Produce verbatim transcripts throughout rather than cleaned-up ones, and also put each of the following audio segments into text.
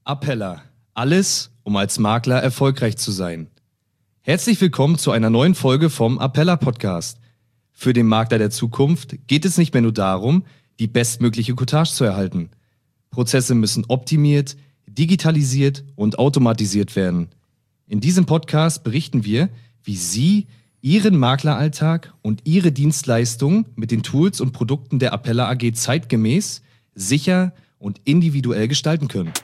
Appella. Alles, um als Makler erfolgreich zu sein. Herzlich willkommen zu einer neuen Folge vom Appella Podcast. Für den Makler der Zukunft geht es nicht mehr nur darum, die bestmögliche Cottage zu erhalten. Prozesse müssen optimiert, digitalisiert und automatisiert werden. In diesem Podcast berichten wir, wie Sie Ihren Makleralltag und Ihre Dienstleistungen mit den Tools und Produkten der Appella A G zeitgemäß, sicher und individuell gestalten können.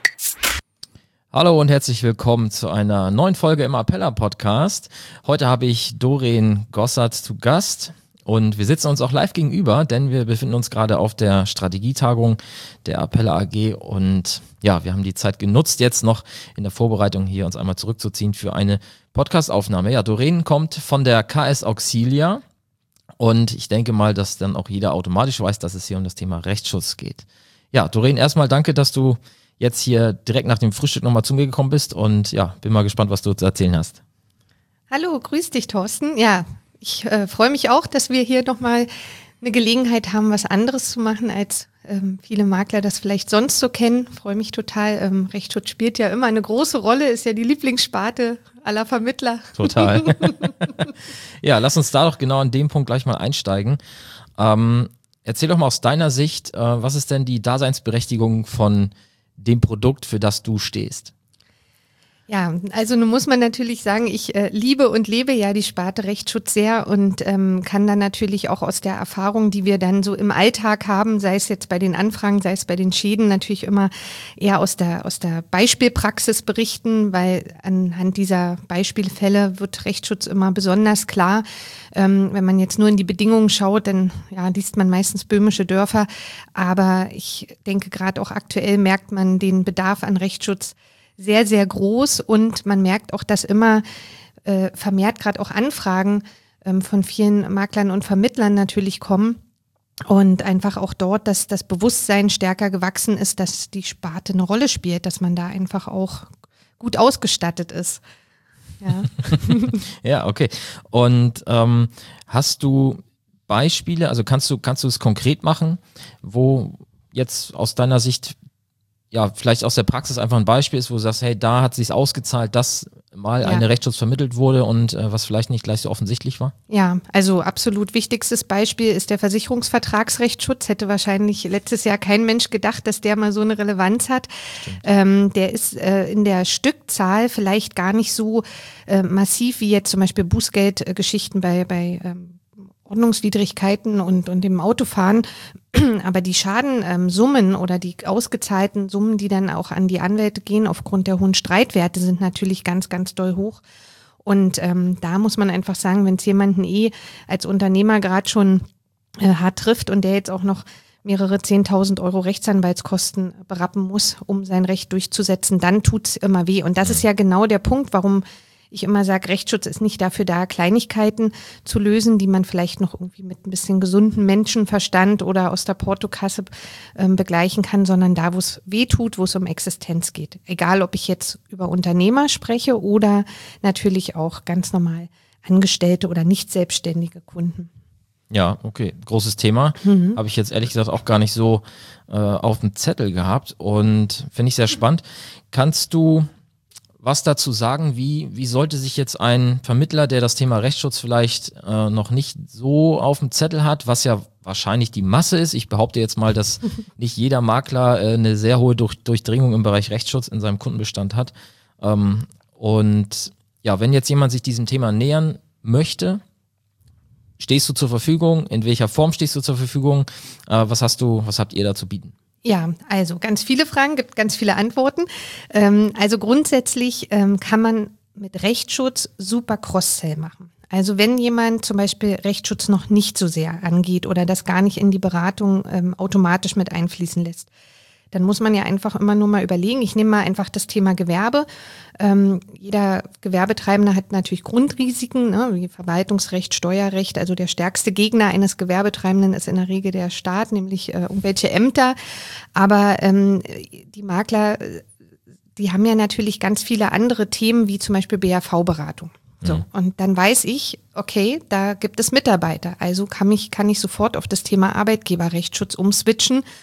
Hallo und herzlich willkommen zu einer neuen Folge im Appella Podcast. Heute habe ich Doreen Gossert zu Gast und wir sitzen uns auch live gegenüber, denn wir befinden uns gerade auf der Strategietagung der Appella A G und ja, wir haben die Zeit genutzt, jetzt noch in der Vorbereitung hier uns einmal zurückzuziehen für eine Podcastaufnahme. Ja, Doreen kommt von der K S Auxilia und ich denke mal, dass dann auch jeder automatisch weiß, dass es hier um das Thema Rechtsschutz geht. Ja, Doreen, erstmal danke, dass du jetzt hier direkt nach dem Frühstück nochmal zu mir gekommen bist und ja, bin mal gespannt, was du zu erzählen hast. Hallo, grüß dich, Thorsten. Ja, ich äh, freue mich auch, dass wir hier nochmal eine Gelegenheit haben, was anderes zu machen, als ähm, viele Makler das vielleicht sonst so kennen. Freue mich total. Ähm, Rechtsschutz spielt ja immer eine große Rolle, ist ja die Lieblingssparte aller Vermittler. Total. Ja, lass uns da doch genau an dem Punkt gleich mal einsteigen. Ähm, erzähl doch mal aus deiner Sicht, äh, was ist denn die Daseinsberechtigung von dem Produkt, für das du stehst? Ja, also nun muss man natürlich sagen, ich äh, liebe und lebe ja die Sparte Rechtsschutz sehr und ähm, kann dann natürlich auch aus der Erfahrung, die wir dann so im Alltag haben, sei es jetzt bei den Anfragen, sei es bei den Schäden, natürlich immer eher aus der aus der Beispielpraxis berichten, weil anhand dieser Beispielfälle wird Rechtsschutz immer besonders klar. Ähm, wenn man jetzt nur in die Bedingungen schaut, dann ja, liest man meistens böhmische Dörfer, aber ich denke, gerade auch aktuell merkt man den Bedarf an Rechtsschutz sehr, sehr groß und man merkt auch, dass immer äh, vermehrt gerade auch Anfragen ähm, von vielen Maklern und Vermittlern natürlich kommen und einfach auch dort, dass das Bewusstsein stärker gewachsen ist, dass die Sparte eine Rolle spielt, dass man da einfach auch gut ausgestattet ist. Ja, ja, okay. Und ähm, hast du Beispiele, also kannst du, kannst du es konkret machen, wo jetzt aus deiner Sicht ja, vielleicht aus der Praxis einfach ein Beispiel ist, wo du sagst, hey, da hat sich's ausgezahlt, dass mal ja. eine Rechtsschutz vermittelt wurde und äh, was vielleicht nicht gleich so offensichtlich war? Ja, also absolut wichtigstes Beispiel ist der Versicherungsvertragsrechtsschutz. Hätte wahrscheinlich letztes Jahr kein Mensch gedacht, dass der mal so eine Relevanz hat. Ähm, der ist äh, in der Stückzahl vielleicht gar nicht so äh, massiv wie jetzt zum Beispiel Bußgeldgeschichten bei, bei ähm, Ordnungswidrigkeiten und, und dem Autofahren, aber die Schadensummen oder die ausgezahlten Summen, die dann auch an die Anwälte gehen aufgrund der hohen Streitwerte, sind natürlich ganz, ganz doll hoch. Und ähm, da muss man einfach sagen, wenn es jemanden eh als Unternehmer gerade schon äh, hart trifft und der jetzt auch noch mehrere zehntausend Euro Rechtsanwaltskosten berappen muss, um sein Recht durchzusetzen, dann tut's immer weh. Und das ist ja genau der Punkt, warum ich immer sage, Rechtsschutz ist nicht dafür da, Kleinigkeiten zu lösen, die man vielleicht noch irgendwie mit ein bisschen gesunden Menschenverstand oder aus der Portokasse ähm, begleichen kann, sondern da, wo es weh tut, wo es um Existenz geht. Egal, ob ich jetzt über Unternehmer spreche oder natürlich auch ganz normal Angestellte oder nicht selbstständige Kunden. Ja, okay, großes Thema. Mhm. Habe ich jetzt ehrlich gesagt auch gar nicht so äh, auf dem Zettel gehabt und finde ich sehr spannend. Kannst du was dazu sagen, wie, wie sollte sich jetzt ein Vermittler, der das Thema Rechtsschutz vielleicht äh, noch nicht so auf dem Zettel hat, was ja wahrscheinlich die Masse ist. Ich behaupte jetzt mal, dass nicht jeder Makler äh, eine sehr hohe Durch- Durchdringung im Bereich Rechtsschutz in seinem Kundenbestand hat. Ähm, und ja, wenn jetzt jemand sich diesem Thema nähern möchte, stehst du zur Verfügung? In welcher Form stehst du zur Verfügung? Äh, was hast du, was habt ihr da zu bieten? Ja, also ganz viele Fragen, gibt ganz viele Antworten. Ähm, also grundsätzlich ähm, kann man mit Rechtsschutz super Cross-Sell machen. Also wenn jemand zum Beispiel Rechtsschutz noch nicht so sehr angeht oder das gar nicht in die Beratung ähm, automatisch mit einfließen lässt, dann muss man ja einfach immer nur mal überlegen. Ich nehme mal einfach das Thema Gewerbe. Ähm, jeder Gewerbetreibende hat natürlich Grundrisiken, ne, wie Verwaltungsrecht, Steuerrecht. Also der stärkste Gegner eines Gewerbetreibenden ist in der Regel der Staat, nämlich äh, irgendwelche Ämter. Aber ähm, die Makler, die haben ja natürlich ganz viele andere Themen, wie zum Beispiel B A V-Beratung. So, mhm. Und dann weiß ich, okay, da gibt es Mitarbeiter. Also kann ich, kann ich sofort auf das Thema Arbeitgeberrechtsschutz umswitchen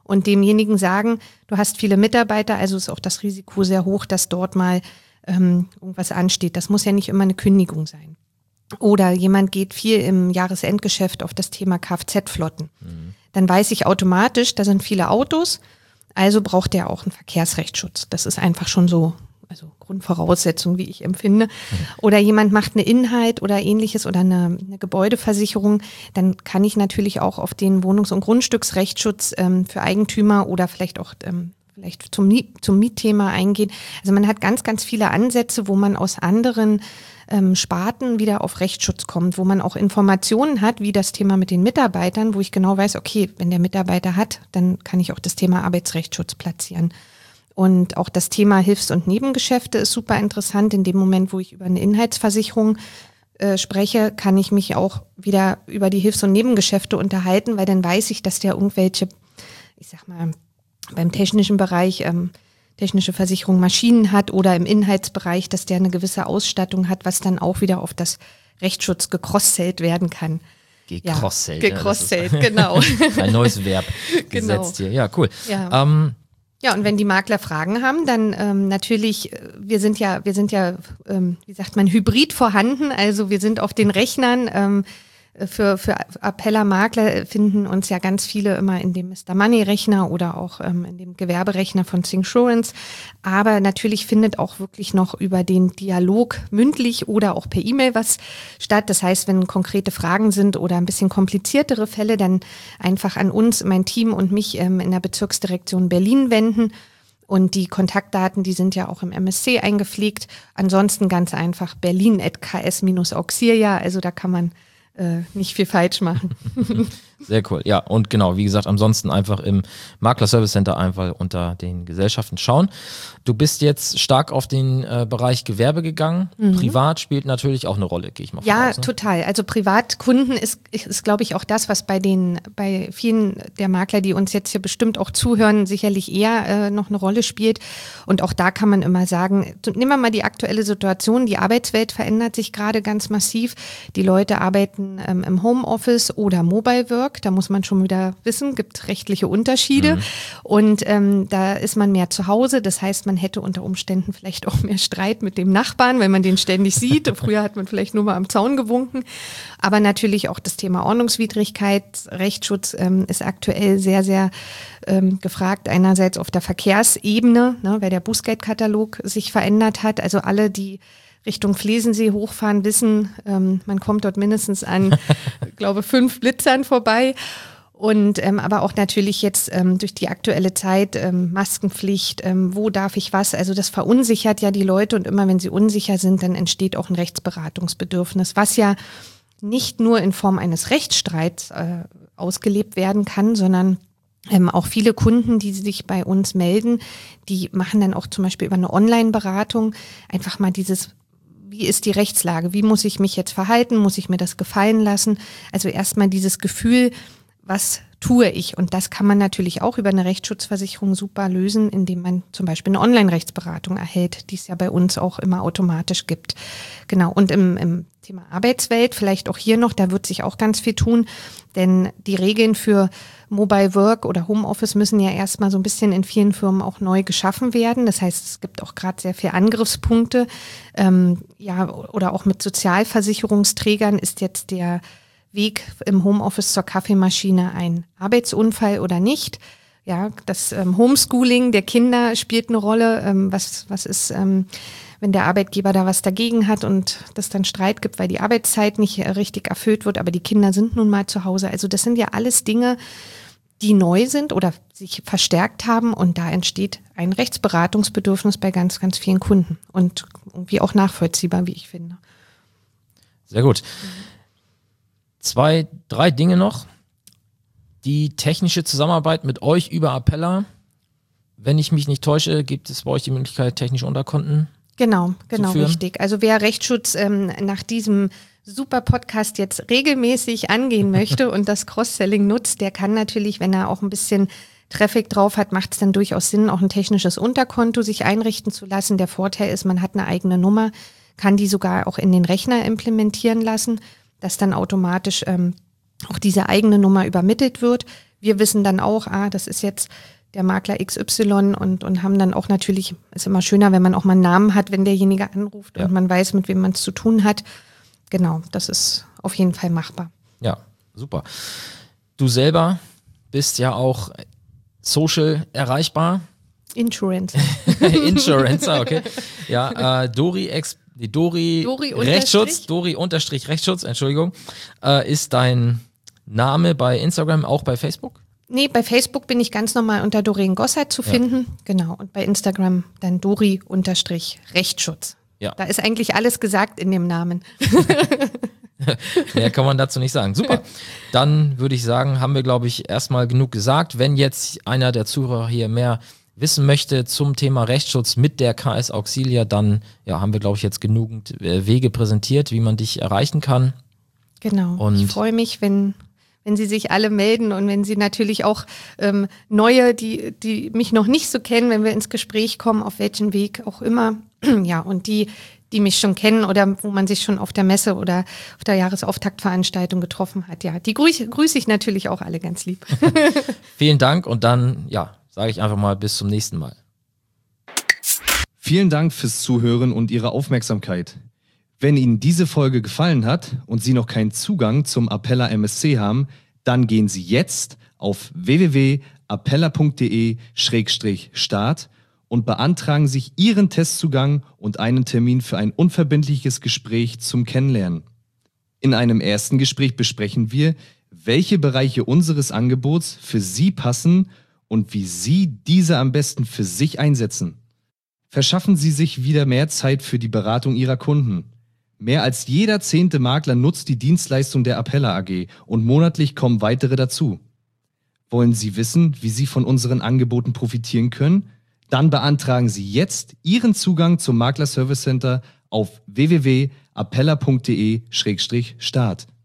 und demjenigen sagen, du hast viele Mitarbeiter, also ist auch das Risiko sehr hoch, dass dort mal ähm, irgendwas ansteht. Das muss ja nicht immer eine Kündigung sein. Oder jemand geht viel im Jahresendgeschäft auf das Thema Kfz-Flotten. Mhm. Dann weiß ich automatisch, da sind viele Autos, also braucht der auch einen Verkehrsrechtsschutz. Das ist einfach schon so, also Grundvoraussetzung, wie ich empfinde. Mhm. Oder jemand macht eine Inhalt oder ähnliches oder eine, eine Gebäudeversicherung, dann kann ich natürlich auch auf den Wohnungs- und Grundstücksrechtsschutz ähm, für Eigentümer oder vielleicht auch ähm, vielleicht zum, zum Mietthema eingehen. Also man hat ganz, ganz viele Ansätze, wo man aus anderen ähm, Sparten wieder auf Rechtsschutz kommt, wo man auch Informationen hat, wie das Thema mit den Mitarbeitern, wo ich genau weiß, okay, wenn der Mitarbeiter hat, dann kann ich auch das Thema Arbeitsrechtsschutz platzieren. Und auch das Thema Hilfs- und Nebengeschäfte ist super interessant. In dem Moment, wo ich über eine Inhaltsversicherung äh, spreche, kann ich mich auch wieder über die Hilfs- und Nebengeschäfte unterhalten, weil dann weiß ich, dass der irgendwelche, ich sag mal, beim technischen Bereich ähm, technische Versicherung Maschinen hat oder im Inhaltsbereich, dass der eine gewisse Ausstattung hat, was dann auch wieder auf das Rechtsschutz gecross-sellt werden kann. Gecross-sellt. Ja, gecross-sellt, ja, genau. Ein neues Verb genau. gesetzt hier. Ja, cool. Ja. Ähm, Ja, und wenn die Makler Fragen haben, dann ähm, natürlich, wir sind ja, wir sind ja, ähm, wie sagt man, hybrid vorhanden. Also wir sind auf den Rechnern. Ähm, für für Appeller Makler finden uns ja ganz viele immer in dem Mister Money Rechner oder auch ähm, in dem Gewerberechner von Thinksurance. Aber natürlich findet auch wirklich noch über den Dialog mündlich oder auch per E-Mail was statt. Das heißt, wenn konkrete Fragen sind oder ein bisschen kompliziertere Fälle, dann einfach an uns, mein Team und mich ähm, in der Bezirksdirektion Berlin wenden. Und die Kontaktdaten, die sind ja auch im M S C eingepflegt. Ansonsten ganz einfach berlin at k s dash auxilia. Also da kann man äh, nicht viel falsch machen. Sehr cool. Ja, und genau, wie gesagt, ansonsten einfach im Makler Service Center einfach unter den Gesellschaften schauen. Du bist jetzt stark auf den äh, Bereich Gewerbe gegangen. Mhm. Privat spielt natürlich auch eine Rolle, gehe ich mal von Ja, aus, ne? total. Also Privatkunden ist, ist glaube ich, auch das, was bei den, bei vielen der Makler, die uns jetzt hier bestimmt auch zuhören, sicherlich eher äh, noch eine Rolle spielt. Und auch da kann man immer sagen, nehmen wir mal die aktuelle Situation, die Arbeitswelt verändert sich gerade ganz massiv. Die Leute arbeiten ähm, im Homeoffice oder Mobile Work. Da muss man schon wieder wissen, gibt rechtliche Unterschiede. Mhm. Und ähm, da ist man mehr zu Hause. Das heißt, man hätte unter Umständen vielleicht auch mehr Streit mit dem Nachbarn, wenn man den ständig sieht. Früher hat man vielleicht nur mal am Zaun gewunken. Aber natürlich auch das Thema Ordnungswidrigkeit, Rechtsschutz ähm, ist aktuell sehr, sehr ähm, gefragt. Einerseits auf der Verkehrsebene, ne, weil der Bußgeldkatalog sich verändert hat. Also alle, die Richtung Flesensee hochfahren, wissen, ähm, man kommt dort mindestens an, glaube fünf Blitzern vorbei. Und ähm, aber auch natürlich jetzt ähm, durch die aktuelle Zeit, ähm, Maskenpflicht, ähm, wo darf ich was? Also das verunsichert ja die Leute und immer wenn sie unsicher sind, dann entsteht auch ein Rechtsberatungsbedürfnis, was ja nicht nur in Form eines Rechtsstreits äh, ausgelebt werden kann, sondern Ähm, auch viele Kunden, die sich bei uns melden, die machen dann auch zum Beispiel über eine Online-Beratung einfach mal dieses, wie ist die Rechtslage, wie muss ich mich jetzt verhalten, muss ich mir das gefallen lassen? Also erstmal dieses Gefühl, was tue ich? Und das kann man natürlich auch über eine Rechtsschutzversicherung super lösen, indem man zum Beispiel eine Online-Rechtsberatung erhält, die es ja bei uns auch immer automatisch gibt. Genau, und im, im Thema Arbeitswelt, vielleicht auch hier noch, da wird sich auch ganz viel tun, denn die Regeln für Mobile Work oder Homeoffice müssen ja erstmal so ein bisschen in vielen Firmen auch neu geschaffen werden. Das heißt, es gibt auch gerade sehr viele Angriffspunkte. Ähm, ja, oder auch mit Sozialversicherungsträgern ist jetzt der Weg im Homeoffice zur Kaffeemaschine ein Arbeitsunfall oder nicht. Ja, das ähm, Homeschooling der Kinder spielt eine Rolle. Ähm, was, was ist, ähm, wenn der Arbeitgeber da was dagegen hat und das dann Streit gibt, weil die Arbeitszeit nicht äh, richtig erfüllt wird, aber die Kinder sind nun mal zu Hause. Also das sind ja alles Dinge, die neu sind oder sich verstärkt haben und da entsteht ein Rechtsberatungsbedürfnis bei ganz, ganz vielen Kunden und irgendwie auch nachvollziehbar, wie ich finde. Sehr gut. Zwei, drei Dinge noch. Die technische Zusammenarbeit mit euch über Appeller. Wenn ich mich nicht täusche, gibt es bei euch die Möglichkeit, technische Unterkonten Genau, genau, zu führen? richtig. Also wer Rechtsschutz ähm, nach diesem super Podcast jetzt regelmäßig angehen möchte und das Cross-Selling nutzt, der kann natürlich, wenn er auch ein bisschen Traffic drauf hat, macht es dann durchaus Sinn, auch ein technisches Unterkonto sich einrichten zu lassen. Der Vorteil ist, man hat eine eigene Nummer, kann die sogar auch in den Rechner implementieren lassen, dass dann automatisch ähm, auch diese eigene Nummer übermittelt wird. wir wissen dann auch, ah, das ist jetzt der Makler X Y und, und haben dann auch natürlich, ist immer schöner, wenn man auch mal einen Namen hat, wenn derjenige anruft ja. und man weiß, mit wem man es zu tun hat. Genau, das ist auf jeden Fall machbar. Ja, super. Du selber bist ja auch social erreichbar. Insurance. Insurance, okay. Ja, äh, Dori, Ex, Dori, Dori Rechtsschutz, Dori unterstrich Rechtsschutz, Entschuldigung, äh, ist dein Name bei Instagram, auch bei Facebook? Nee, bei Facebook bin ich ganz normal unter Doreen Gossert zu finden. Ja. Genau. Und bei Instagram dann Dori unterstrich Rechtsschutz. Ja. Da ist eigentlich alles gesagt in dem Namen. Mehr kann man dazu nicht sagen. Super. Dann würde ich sagen, haben wir, glaube ich, erstmal genug gesagt. Wenn jetzt einer der Zuhörer hier mehr wissen möchte zum Thema Rechtsschutz mit der K S Auxilia, dann ja, haben wir, glaube ich, jetzt genügend äh, Wege präsentiert, wie man dich erreichen kann. Genau. Und ich freue mich, wenn, wenn Sie sich alle melden und wenn Sie natürlich auch ähm, neue, die, die mich noch nicht so kennen, wenn wir ins Gespräch kommen, auf welchen Weg auch immer. Ja, und die, die mich schon kennen oder wo man sich schon auf der Messe oder auf der Jahresauftaktveranstaltung getroffen hat. Ja, die grüße, grüße ich natürlich auch alle ganz lieb. Vielen Dank und dann, ja, sage ich einfach mal bis zum nächsten Mal. Vielen Dank fürs Zuhören und Ihre Aufmerksamkeit. Wenn Ihnen diese Folge gefallen hat und Sie noch keinen Zugang zum Appella M S C haben, dann gehen Sie jetzt auf w w w punkt appella punkt de Schrägstrich start und beantragen sich Ihren Testzugang und einen Termin für ein unverbindliches Gespräch zum Kennenlernen. In einem ersten Gespräch besprechen wir, welche Bereiche unseres Angebots für Sie passen und wie Sie diese am besten für sich einsetzen. Verschaffen Sie sich wieder mehr Zeit für die Beratung Ihrer Kunden. Mehr als jeder zehnte Makler nutzt die Dienstleistung der Appella A G und monatlich kommen weitere dazu. Wollen Sie wissen, wie Sie von unseren Angeboten profitieren können? Dann beantragen Sie jetzt Ihren Zugang zum Makler Service Center auf w w w punkt appella punkt de Schrägstrich start.